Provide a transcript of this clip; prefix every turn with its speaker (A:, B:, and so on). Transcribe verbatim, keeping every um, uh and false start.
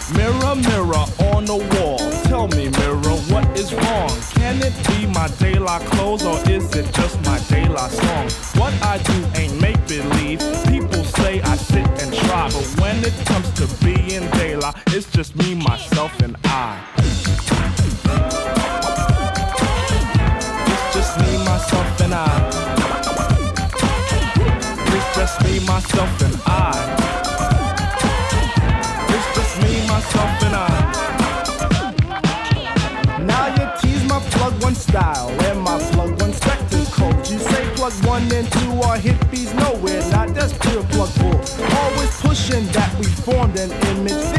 A: Mirror, mirror on the wall, tell me, mirror, what is wrong? Can it be my De La clothes or is it just my De La song? What I do ain't make-believe. People say I sit and try, but when it comes to being De La, it's just me, myself, and I. It's just me, myself, and I. It's just me, myself, and I. Me, myself, and I. Now you tease my plug one style and my plug one spectacles. You say plug one and two are hippies, nowhere, not that's pure plug bull. Always pushing that we formed an image